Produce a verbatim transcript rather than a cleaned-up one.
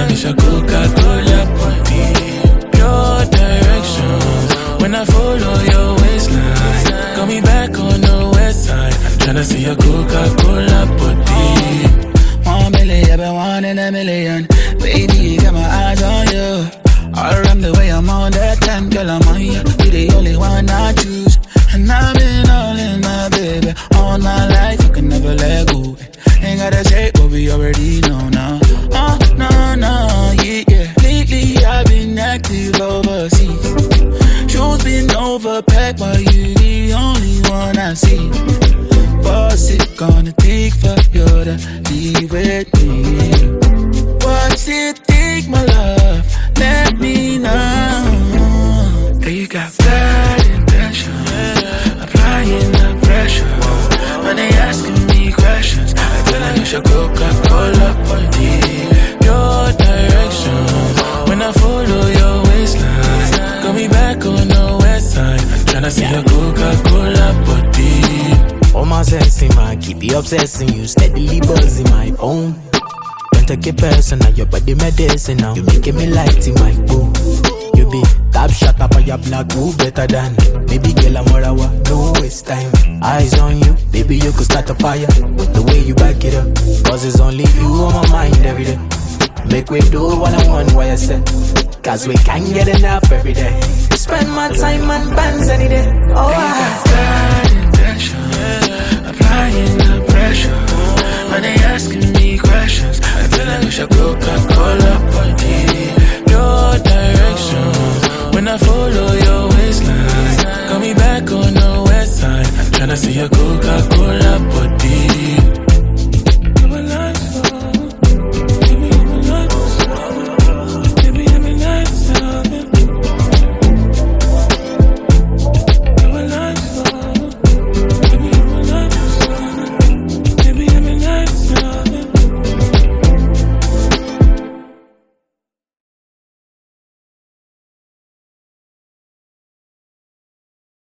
I miss a Coca-Cola body. Pure directions when I follow your waistline. Got me back on the west side, tryna see a Coca-Cola body. One million, I've been one in a million. Baby, got my eyes on you. All around the way I'm on that time, girl, I'm on you. You're the only one I choose. And I've been all in my baby. All my life, I can never let go. Ain't gotta say what we already know now. Oh, no, no, yeah, yeah. Lately, I've been active overseas. Shows been overpacked, but you the only one I see. What's it gonna take for you to be with me? What's it take, my love? Let me know. Hey, you got bad intentions, applying the pressure. When they asking me questions, I tell them you should Coca-Cola body. Your direction, when I follow your waistline. Got me back on the west side, tryna see a Coca-Cola body. All my sense in my keep you obsessing you, steadily buzzing my phone. Don't take it personal, your body medicine now. You making me light in my boo. You be top shot up on your black, who better than baby girl I'm more hour, no waste time. Eyes on you, baby you could start a fire with the way you back it up. Cause it's only you on my mind every day. Make we do what I want, what I said. Cause we can't get enough every day. Spend my time on bands any day. Oh, I applying the pressure. When they asking me questions, I feel like we should Coca-Cola body. Your direction, when I follow your waistline. Got me back on the west side, tryna see a Coca-Cola